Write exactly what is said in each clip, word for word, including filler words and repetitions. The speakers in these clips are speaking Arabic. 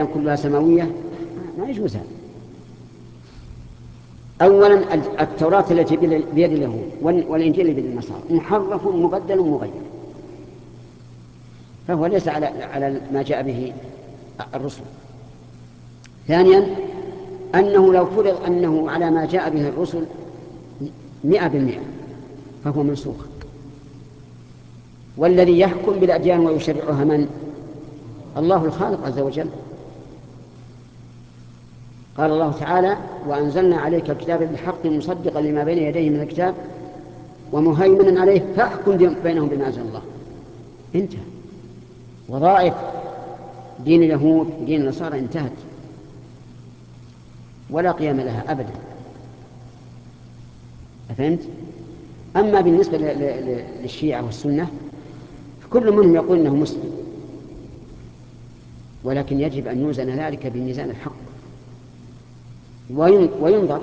كلها سماوية، ما يجوز هذا. أولا التوراة التي بيد اليهود والإنجيل بيد النصارى محرف مبدل مغير، فهو ليس على على ما جاء به الرسل. ثانيا أنه لو فرض أنه على ما جاء به الرسل مئة بالمئة فهو منسوخ، والذي يحكم بالأديان ويشرعها من؟ الله الخالق عز وجل. قال الله تعالى: وأنزلنا عليك الكتاب بالحق مصدقا لما بين يديه من الكتاب ومهيمنا عليه فاحكم بينهم بما أنزل الله. انتهى. وظائف دين اليهود ودين النصارى انتهت ولا قيام لها أبدا. أفهمت؟ أما بالنسبة للشيعة والسنة فكل منهم يقول إنه مسلم، ولكن يجب أن يوزن ذلك بميزان الحق وينظر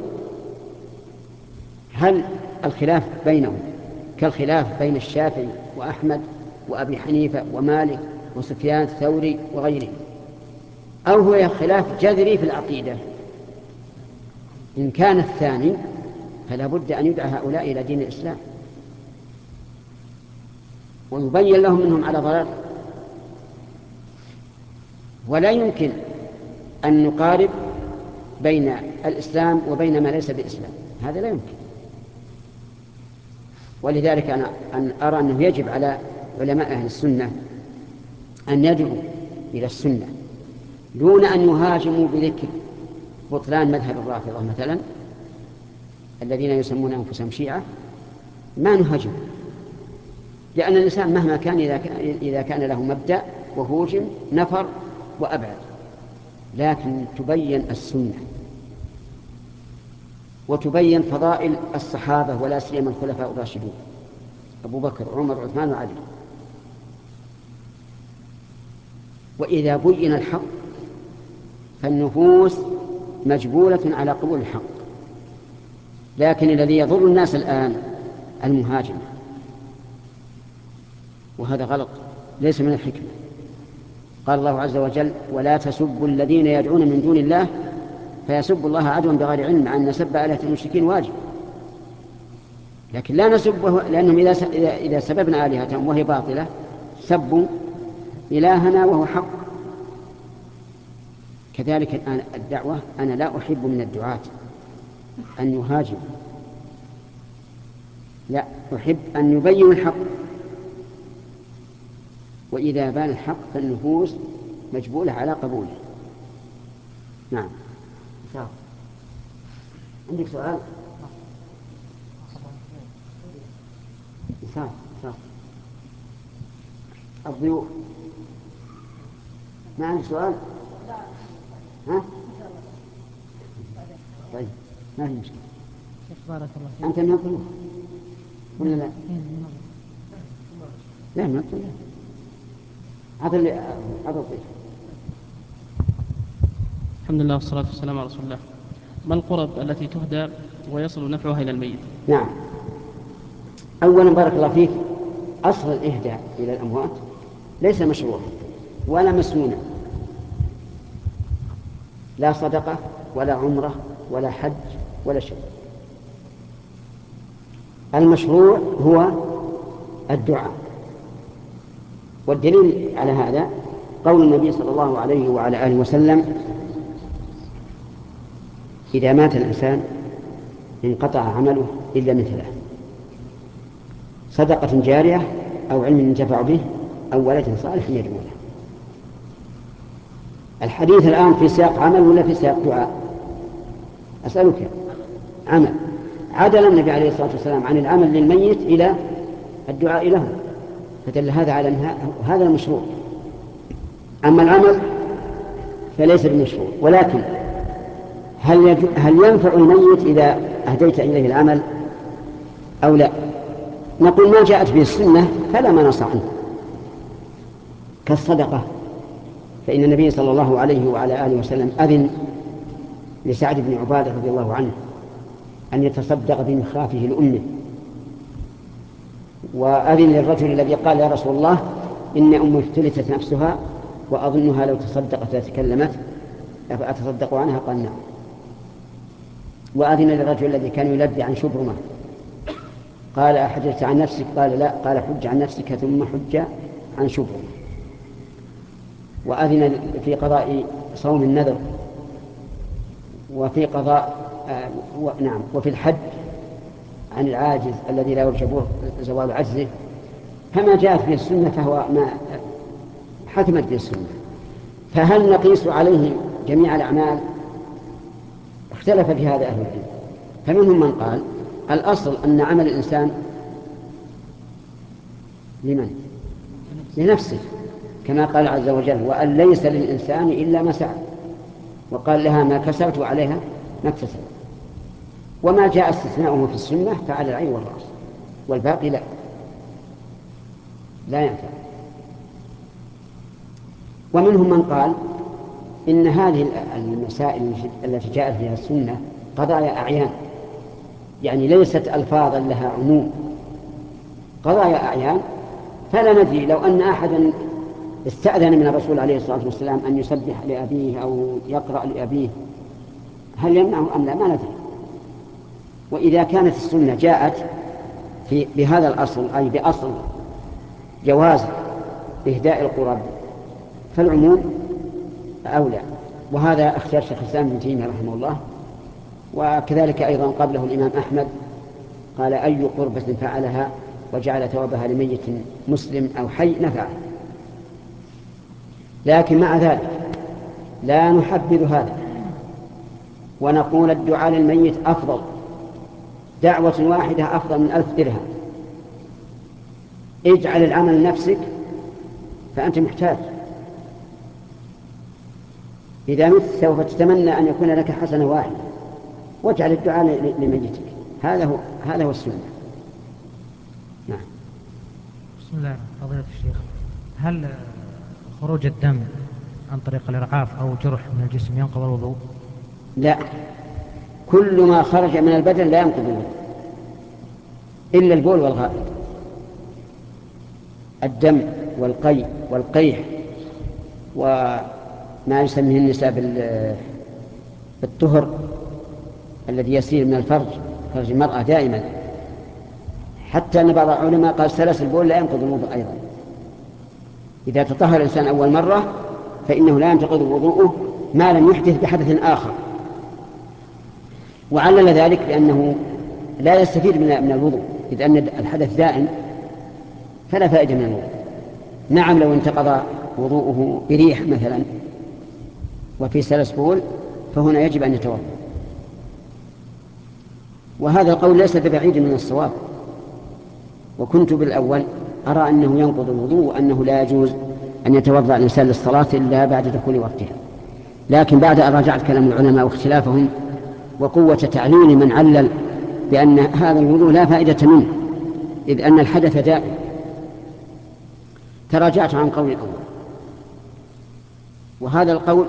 هل الخلاف بينهم كالخلاف بين الشافعي وأحمد وأبي حنيفة ومالك وسفيان الثوري وغيره، أو هو خلاف جذري في العقيدة. إن كان الثاني فلا بد أن يدعى هؤلاء إلى دين الإسلام ويبين لهم منهم على ضلال. ولا يمكن أن نقارب بين الإسلام وبين ما ليس بالإسلام، هذا لا يمكن. ولذلك أنا أن أرى أنه يجب على علماء أهل السنة أن يدعوا إلى السنة دون أن يهاجموا بذكر بطلان مذهب الرافضة مثلا الذين يسمون أنفسهم شيعة. ما نهاجم، لأن الإنسان مهما كان إذا كان له مبدأ وهوجم نفر وأبعد، لكن تبين السنة وتبين فضائل الصحابة ولا سيما الخلفاء الراشدين أبو بكر وعمر وعثمان وعلي. وإذا بين الحق فالنفوس مجبولة على قبول الحق، لكن الذي يضر الناس الآن المهاجمة، وهذا غلط ليس من الحكمة. قال الله عز وجل: ولا تسبوا الذين يدعون من دون الله فيسبوا الله عدوا بغير علم، مع أن سب آلهة المشركين واجب، لكن لا نسبه لأنهم إذا إذا سببنا آلهتهم وهي باطلة سبوا إلهنا وهو حق. كذلك الدعوة، أنا لا أحب من الدعاة أن يهاجم، لا أحب أن يبين الحق، وإذا بان الحق فالنفوس مجبولة على قبوله. نعم. عندك سؤال؟ إنسان الضيوف ما عندك سؤال؟ ها؟ طيب ما في مشكلة. بارك الله فيك. أنت من الضيوف ولا لا؟ لا من الضيوف. هذا اللي هذا الضيف. الحمد لله والصلاة والسلام على رسول الله. ما القرب التي تهدى ويصل نفعها إلى الميت؟ نعم. أولا بارك الله فيك، أصل الإهداء إلى الأموات ليس مشروعا ولا مسنونا، لا صدقة ولا عمرة ولا حج ولا شيء. المشروع هو الدعاء، والدليل على هذا قول النبي صلى الله عليه وعلى آله وسلم: إذا مات الإنسان انقطع عمله إلا من ثلاث: صدقة جارية أو علم ينتفع به أو ولد صالح يدعو له. الحديث الآن في سياق عمل ولا في سياق دعاء؟ أسألك. عمل. عدل النبي عليه الصلاة والسلام عن العمل للميت إلى الدعاء له، فدل هذا على أن هذا المشروع. أما العمل فليس بالمشروع، ولكن هل هل ينفع الميت إذا أهديت إليه العمل أو لا؟ نقول ما جاءت به السنة فلا مناص عنه، كالصدقة، فإن النبي صلى الله عليه وعلى آله وسلم أذن لسعد بن عبادة رضي الله عنه أن يتصدق بمخافه لأمه، وأذن للرجل الذي قال: يا رسول الله إن أمي افتلتت نفسها وأظنها لو تصدقت لتكلمت، أتصدق عنها؟ قال نعم. وأذن للرجل الذي كان يلبي عن شبرمة، قال أحججت عن نفسك؟ قال لا. قال حج عن نفسك ثم حج عن شبرمة. وأذن في قضاء صوم النذر، وفي قضاء آه و... نعم وفي الحج عن العاجز الذي لا يرجى زوال عجزه. فما جاءت به السنة فهو ما حكمت به السنة. فهل نقيس عليه جميع الأعمال؟ اختلف في هذا أهل العلم. فمنهم من قال الأصل أن عمل الإنسان لمن؟ لنفسه، كما قال عز وجل وأن ليس للإنسان إلا ما سعى، وقال لها ما كسبت وعليها ما اكتسبت. وما جاء استثناؤه في السنة فعلى العين والرأس، والباقي لا لا ينفع. ومنهم من قال إن هذه المسائل التي جاءت فيها السنة قضايا أعيان، يعني ليست ألفاظا لها عموم، قضايا أعيان. فلا ندري لو أن أحدا استأذن من الرسول عليه الصلاة والسلام أن يسبح لأبيه أو يقرأ لأبيه هل يمنعه أم لا؟ ما ندري. وإذا كانت السنة جاءت في بهذا الأصل، أي بأصل جواز إهداء القرب، فالعموم أولى. وهذا اختيار شيخ الإسلام ابن تيمية رحمه الله، وكذلك أيضا قبله الإمام أحمد، قال أي قربة فعلها وجعل ثوابها لميت مسلم أو حي نفعه. لكن مع ذلك لا نحبذ هذا، ونقول الدعاء للميت أفضل، دعوة واحدة أفضل من ألف درهم. اجعل العمل لنفسك فأنت محتاج، إذا مت سوف تتمنى أن يكون لك حسنة واحدة، واجعل الدعاء لميتك. هذا هو هذا هو السنة. نعم. بسم الله. فضيلة الشيخ، هل خروج الدم عن طريق الإرعاف أو جرح من الجسم ينقض الوضوء؟ لا، كل ما خرج من البدن لا ينقض الوضوء إلا البول والغائط. الدم والقي والقيح وما يسميه النساء بالطهر الذي يسير من الفرج، فرج المرأة دائما، حتى أن بعض العلماء قال سلس البول لا ينقض الوضوء أيضا. إذا تطهر الإنسان أول مرة فإنه لا ينتقض وضوءه ما لم يحدث بحدث آخر. وعلل ذلك بأنه لا يستفيد من الوضوء، إذ أن الحدث دائم فلا فائدة من الوضوء. نعم، لو انتقض وضوءه بريح مثلا وفي سلس بول فهنا يجب أن يتوضأ. وهذا القول ليس ببعيد من الصواب، وكنت بالأول أرى أنه ينقض الوضوء وأنه لا يجوز أن يتوضأ الإنسان للصلاة إلا بعد دخول وقتها. لكن بعد أن راجعت كلام العلماء واختلافهم وقوة تعليل من علل بأن هذا الوضوء لا فائدة منه إذ أن الحدث دائم، تراجعت عن قول الأول. وهذا القول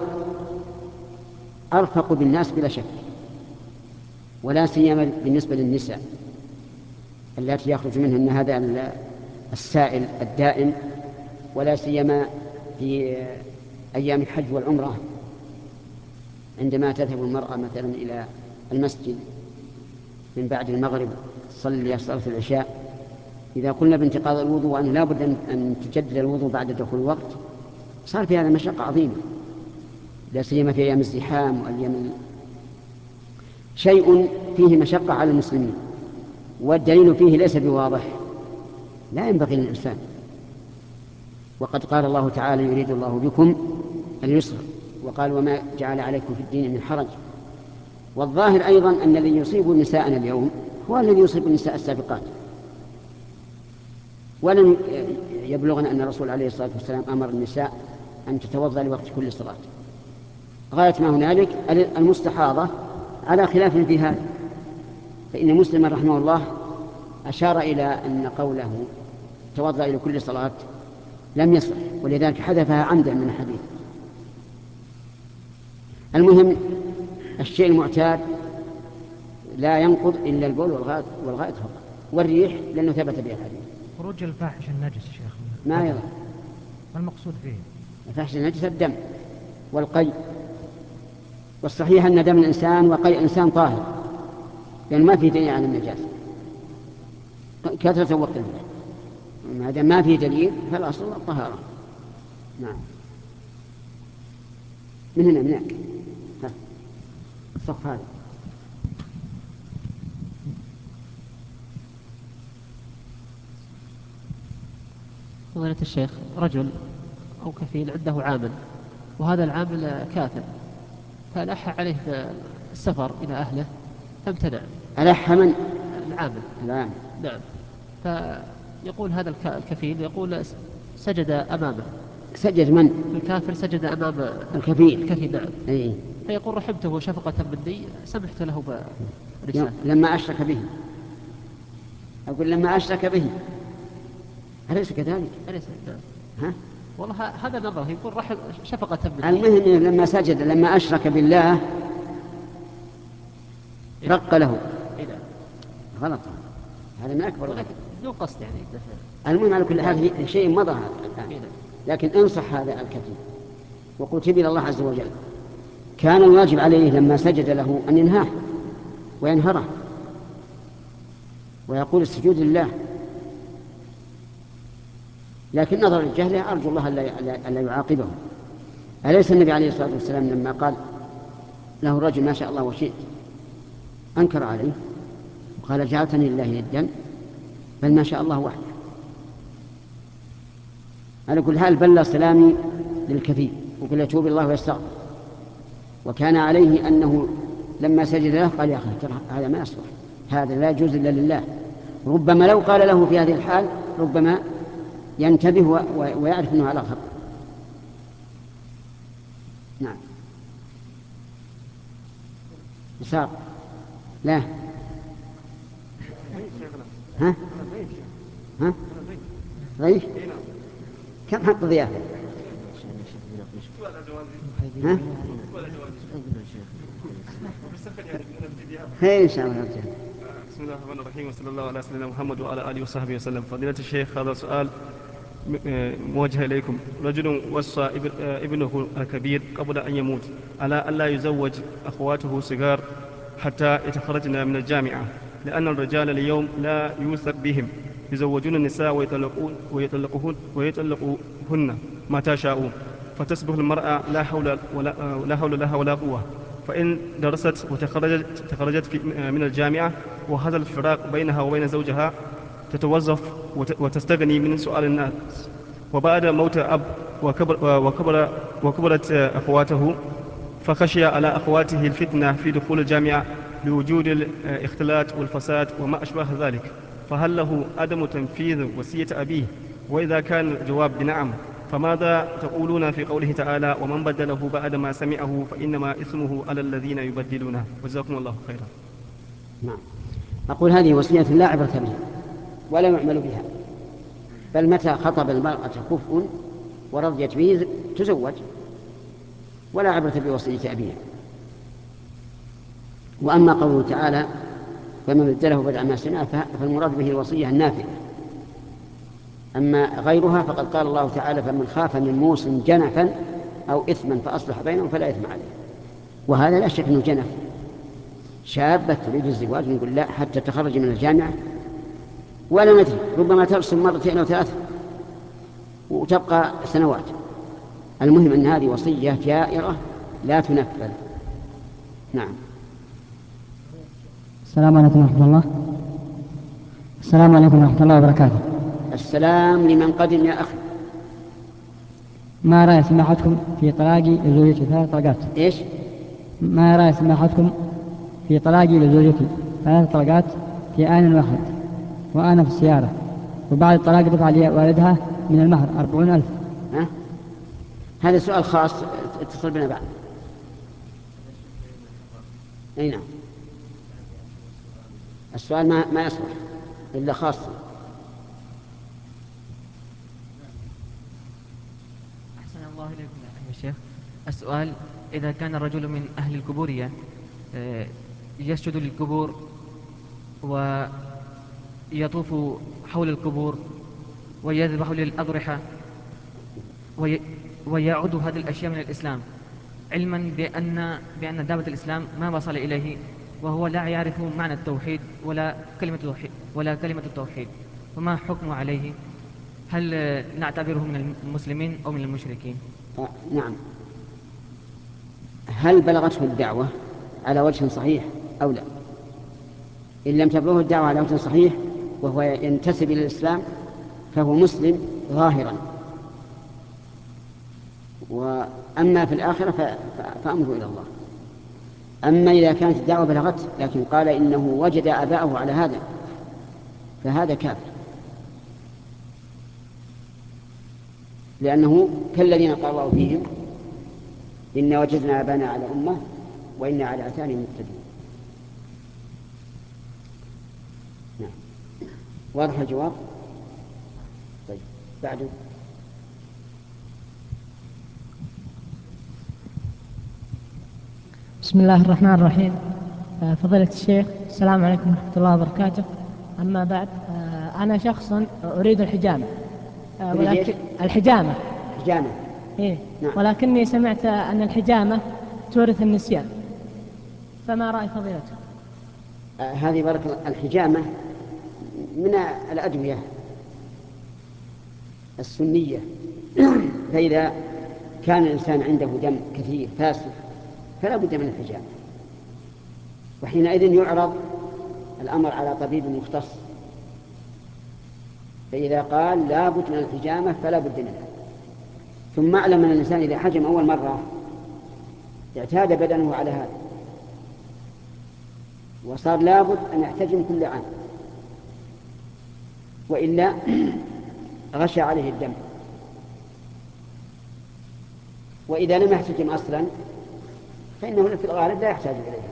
أرفق بالناس بلا شك، ولا سيما بالنسبة للنساء التي يخرج منهن هذا السائل الدائم، ولا سيما في أيام الحج والعمرة عندما تذهب المرأة مثلا إلى المسجد من بعد المغرب تصلي صلاة العشاء. إذا قلنا بانتقاض الوضوء وأنه لا بد أن تجدد الوضوء بعد دخول الوقت صار في هذا مشقة عظيمة، لا سيما في أيام الزحام وأيام شيء فيه مشقة على المسلمين، والدليل فيه ليس بواضح، لا ينبغي للإنسان. وقد قال الله تعالى يريد الله بكم اليسر، وقال وما جعل عليكم في الدين من حرج. والظاهر أيضا أن الذي يصيب نساءنا اليوم هو الذي يصيب النساء السابقات. ولم يبلغنا أن الرسول عليه الصلاة والسلام أمر النساء أن تتوضأ لوقت كل صلاة. غاية ما هنالك المستحاضة على خلاف في هذا، فإن مسلم رحمه الله أشار إلى أن قوله توضأ إلى كل صلاة لم يصح، ولذلك حذفها عمدا من الحديث. المهم الشيء المعتاد لا ينقض إلا البول والغائط والغائط فقط، والريح لأنه ثبت به الحديث. خروج الفاحش النجس شيخ ما يضر. ما المقصود فيه؟ الفاحش النجس الدم والقي والصحيح أن دم الإنسان وقيء الإنسان طاهر، لأن ما في دليل على النجاسة كثرة وقته، ما دام ما في دليل فالأصل الطهارة. نعم. من هنا من هنا الصف هذا. فضيلة الشيخ، رجل أو كفيل عنده عامل، وهذا العامل كافر، فألح عليه السفر إلى أهله فامتنع. ألح من؟ العامل. العامل. نعم. فيقول هذا الكفيل يقول سجد أمامه. سجد من؟ الكافر سجد أمام الكفيل. الكفيل. نعم. أي. فيقول رحمته شفقة مني سمحت له برسالة. لما أشرك به، أقول لما أشرك به، أليس كذلك؟ أليس. نعم. ها؟ والله هذا نظره، يقول رحم شفقة مني. المهم لما سجد، لما أشرك بالله رق له. إذا غلط، هذا من أكبر الغلط. بدون قصد يعني. المهم على كل حال شيء مضى الآن، لكن انصح هذا الكفيل وقتب إلى الله عز وجل. كان الواجب عليه لما سجد له أن ينهاه وينهره ويقول السجود لله، لكن نظر للجهل أرجو الله ألا يعاقبه. أليس النبي عليه الصلاة والسلام لما قال له الرجل ما شاء الله وشئت أنكر عليه وقال جعلتني لله يدا، بل ما شاء الله وحده. على كل حال بلغ سلامي للكفيل وقل يتوب الله ويستغفر. وكان عليه أنه لما سجد له قال يا أخي هذا ما يصلح، هذا لا يجوز إلا لله. ربما لو قال له في هذه الحال ربما ينتبه ويعرف أنه على خطأ. نعم. يسار. لا. ها؟ ها؟ ضيف؟ كم حق ضيافة؟ ها؟ خير إن شاء الله. بسم الله الرحمن الرحيم، وصلى الله على سيدنا محمد وعلى آله وصحبه وسلم. فضيلة الشيخ، هذا سؤال موجه إليكم. رجل وصى ابنه الكبير قبل أن يموت على ألا يزوج أخواته صغار حتى يتخرجن من الجامعة، لأن الرجال اليوم لا يوثق بهم، يزوجون النساء ويطلقون ويطلقون ويطلقوهن متى شاءوا، فتصبح المرأة لا حول ولا لا حول لها ولا قوة. فإن درست وتخرجت تخرجت من الجامعة وهذا الفراق بينها وبين زوجها تتوظف وتستغني من سؤال الناس. وبعد موت أب وكبر وكبر وكبرت أخواته، فخشي على أخواته الفتنة في دخول الجامعة لوجود الاختلاط والفساد وما أشبه ذلك، فهل له عدم تنفيذ وصية أبيه؟ وإذا كان الجواب بنعم، فماذا تقولون في قوله تعالى ومن بدله بعد ما سمعه فإنما إثمه على الذين يبدلونه؟ جزاكم الله خيرا. نعم. أقول هذه وصية لا عبرة بها ولا يعمل بها، بل متى خطب المرأة كفء ورضيت به تزوج، ولا عبرة بوصية أبيها. وأما قوله تعالى فمن بدله بعد ما سمع فالمراد به الوصية النافذة، أما غيرها فقد قال الله تعالى فمن خاف من موص جنفا أو إثما فأصلح بينهم فلا إثم عليه. وهذا لا شك أنه جنف. شابة تريد الزواج نقول لا حتى تخرج من الجامعة، ولا ندري ربما ترسل مرتين أو ثلاث وتبقى سنوات. المهم أن هذه وصية جائرة لا تنفذ. نعم. السلام عليكم ورحمة الله. السلام عليكم ورحمة الله وبركاته. السلام لمن قدم يا أخي. ما رأي سماحتكم في طلاقي لزوجتي ثلاث طلقات؟ إيش؟ ما رأي سماحتكم في طلاقي لزوجتي ثلاث طلقات في آن واحد وأنا في السيارة، وبعد الطلاق دفع لي والدها من المهر أربعون ألف. ها؟ هذا سؤال خاص، اتصل بنا بعد. أي نعم. السؤال ما ما يصلح إلا خاص. أحسن الله إليكم يا شيخ. السؤال: إذا كان الرجل من أهل القبورية يسجد للقبور ويطوف حول القبور ويذبح للأضرحة ويعود هذه الأشياء من الإسلام، علما بأن بأن دعوة الإسلام ما وصل إليه وهو لا يعرف معنى التوحيد ولا كلمة التوحيد ولا كلمة التوحيد، فما حكم عليه؟ هل نعتبره من المسلمين أو من المشركين؟ آه نعم. هل بلغته الدعوة على وجه صحيح أو لا؟ إن لم تبلغه الدعوة على وجه صحيح وهو ينتسب إلى الإسلام فهو مسلم ظاهرا، وأما في الآخرة فأمره إلى الله. أما إذا كانت الدعوة بلغته لكن قال إنه وجد آباءه على هذا فهذا كافر، لأنه كالذين قال الله فيهم إنا وجدنا آباءنا على أمة وإنا على آثارهم مقتدون. نعم. واضح الجواب؟ طيب بعده. بسم الله الرحمن الرحيم. فضيلة الشيخ، السلام عليكم ورحمة الله وبركاته. أما بعد، أنا شخص أريد الحجامة، ولكن الحجامة حجامة إيه؟ نعم. ولكني سمعت أن الحجامة تورث النسيان، فما رأي فضيلته؟ آه هذه بارك الله. الحجامة من الأدوية السنية فإذا كان الإنسان عنده دم كثير فاسد فلا بد من الحجامة، وحينئذ يعرض الأمر على طبيب مختص، فإذا قال لا بد من الحجامة فلا بد منها. ثم اعلم أن الإنسان إذا حجم أول مرة اعتاد بدنه على هذا وصار لا بد أن يحتجم كل عام، وإلا غشى عليه الدم. وإذا لم يحتجم أصلا فإنه في الغالب لا يحتاج إليها.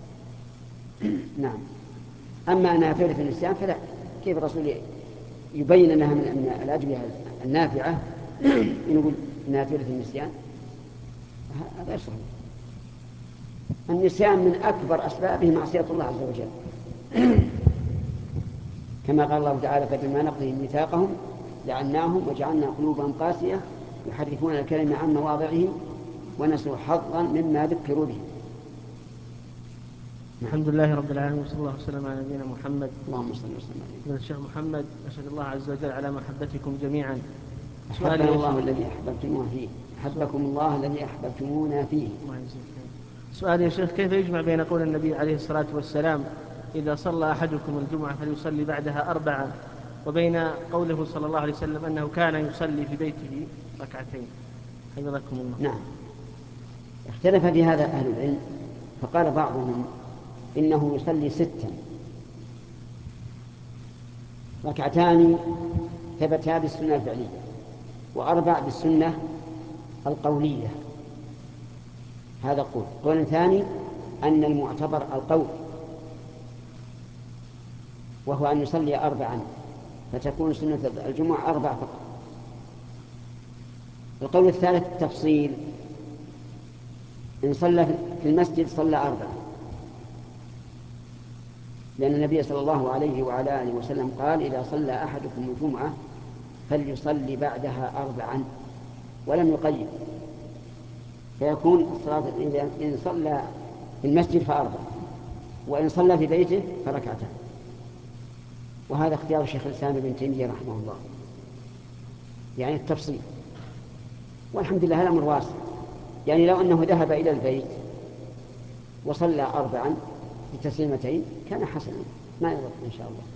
نعم. أما أنها تورث النسيان فلا. كيف الرسول يبين أنها من الأدوية النافعة يقول أنها تورث النسيان؟ هذا غير صحيح. النسيان من أكبر أسبابه معصية الله عز وجل، كما قال الله تعالى فبما نقضهم ميثاقهم لعناهم وجعلنا قلوبهم قاسية يحرفون الكلمة عن مواضعه ونسوا حظا مما ذكروا به. الحمد لله رب العالمين وصلى الله وسلم على نبينا محمد. اللهم صل وسلم عليه. الشيخ محمد، أشهد الله عز وجل على محبتكم جميعا. أحبنا الله الذي أحببتمونا فيه أحبكم الله الذي أحببتمونا فيه. سؤال يا شيخ، كيف يجمع بين قول النبي عليه الصلاة والسلام إذا صلى أحدكم الجمعة فليصلي بعدها أربعة وبين قوله صلى الله عليه وسلم أنه كان يصلي في بيته ركعتين؟ حفظكم الله. نعم. اختلف في هذا أهل العلم، فقال بعضهم إنه يصلي ستا ركعتان ثبتا بالسنة الفعلية وأربع بالسنة القولية. هذا قول. قول ثاني أن المعتبر القول، وهو أن يصلي أربعا فتكون سنة الجمعة أربع فقط. القول الثالث التفصيل، إن صلى في المسجد صلى أربعة، لأن النبي صلى الله عليه وعلى آله وسلم قال إذا صلى أحدكم الجمعة فليصلي بعدها أربعا، ولم يقيد، فيكون الصلاة إن صلى في المسجد فأربع، وإن صلى في بيته فركعتان. وهذا اختيار الشيخ الإسلام ابن تيمية رحمه الله، يعني التفصيل. والحمد لله الأمر واسع، يعني لو أنه ذهب إلى البيت وصلى أربعا بتسليمتين كان حسنا، ما يضر إن شاء الله.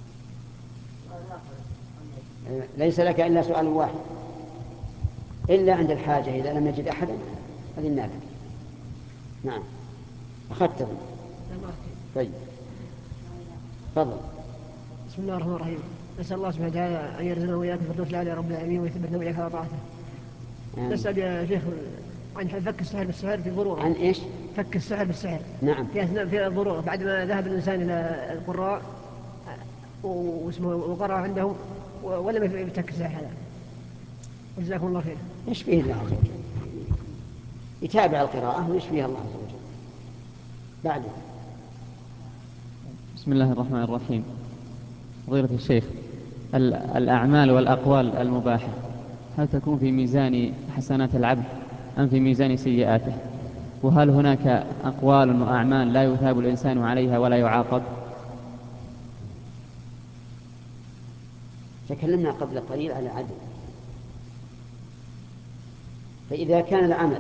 ليس لك إلا سؤال واحد، إلا عند الحاجة إذا لم يجد أحدا أذن لك. نعم أخذت. طيب تفضل. بسم الله الرحمن الرحيم. نسأل الله سبحانه وتعالى أن يرزقنا وإياكم الفردوس الأعلى يا رب العالمين ويثبتنا وإياك على طاعته. نسأل يا شيخ عن فك السحر بالسحر في الضرورة. عن إيش؟ فك السحر بالسحر. نعم. في أثناء في الضرورة بعد ما ذهب الإنسان إلى القراء واسمه وقرأ عندهم ولم يفتك السحر هذا. جزاكم الله خير. يشفيه الله عز وجل، يتابع القراءة ويشفيه الله عز وجل. بعده. بسم الله الرحمن الرحيم. فضيلة الشيخ، الأعمال والأقوال المباحة هل تكون في ميزان حسنات العبد أم في ميزان سيئاته؟ وهل هناك أقوال وأعمال لا يثاب الإنسان عليها ولا يعاقب؟ تكلمنا قبل قليل على العدل. فإذا كان العمل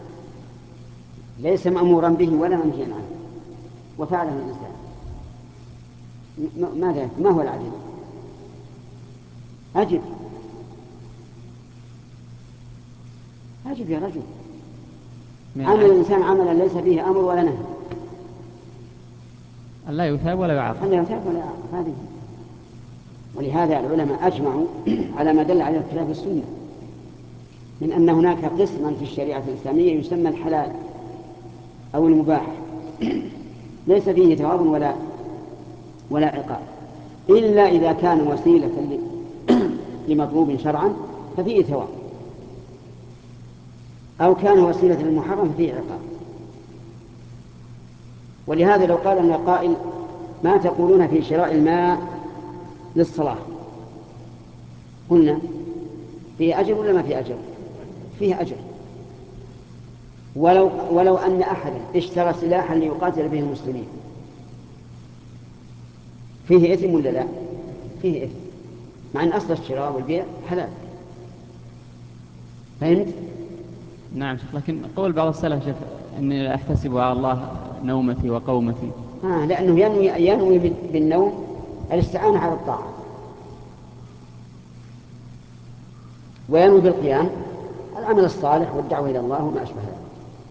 ليس مأمورا به ولا منهيا عنه وفعله الإنسان، ماذا ما هو العدل؟ أجب أجب يا رجل. عمل الإنسان عملا ليس فيه أمر ولا نهي، لا يثاب ولا يعاقب. لا يثاب ولا يعاقب هذه. ولهذا العلماء أجمعوا على ما دل على الكتاب والسنة من أن هناك قسما في الشريعة الإسلامية يسمى الحلال أو المباح ليس فيه ثواب ولا ولا عقاب، إلا إذا كان وسيلة لمطلوب شرعا ففيه ثواب، أو كان وسيلة للمحرم ففيه عقاب. ولهذا لو قال لنا قائل ما تقولون في شراء الماء للصلاة؟ قلنا فيه أجر ولا ما فيه أجر؟ فيه أجر. ولو, ولو أن أحدا اشترى سلاحا ليقاتل به المسلمين فيه إثم ولا لا؟ فيه إثم، مع أن أصل الشراء والبيع حلال. فهمت؟ نعم شيخ، لكن قول بعض السلف شيخ أني أحتسب على الله نومتي وقومتي. آه لأنه ينوي, ينوي بالنوم الاستعانة على الطاعة، وينوي بالقيام العمل الصالح والدعوة إلى الله وما أشبه ذلك.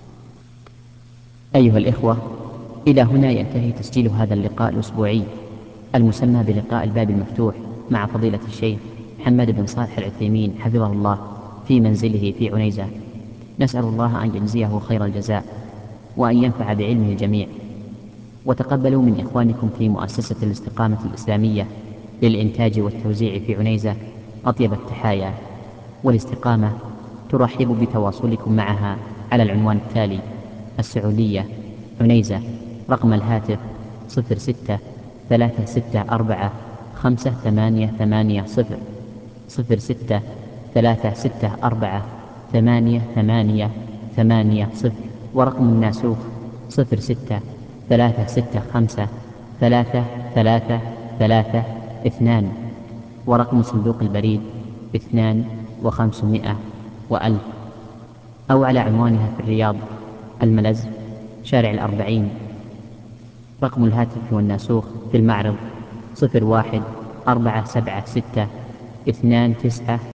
أيها الإخوة، إلى هنا ينتهي تسجيل هذا اللقاء الأسبوعي المسمى بلقاء الباب المفتوح مع فضيلة الشيخ محمد بن صالح العثيمين حفظه الله في منزله في عنيزة. نسأل الله أن يجزيه خير الجزاء وأن ينفع بعلمه الجميع. وتقبلوا من إخوانكم في مؤسسة الاستقامة الإسلامية للإنتاج والتوزيع في عنيزة أطيب التحايا. والاستقامة ترحب بتواصلكم معها على العنوان التالي: السعودية، عنيزة، رقم الهاتف صفر ستة ثلاثة ستة أربعة خمسة ثمانية ثمانية صفر صفر ستة ثلاثة ستة أربعة ثمانية ثمانية ثمانية صفر، ورقم الناسوخ صفر ستة ثلاثة ستة خمسة ثلاثة ثلاثة ثلاثة اثنان، ورقم صندوق البريد اثنان وخمسمائة وألف. أو على عنوانها في الرياض، الملز، شارع الأربعين. رقم الهاتف والناسوخ في المعرض صفر واحد أربعة سبعة ستة اثنان تسعة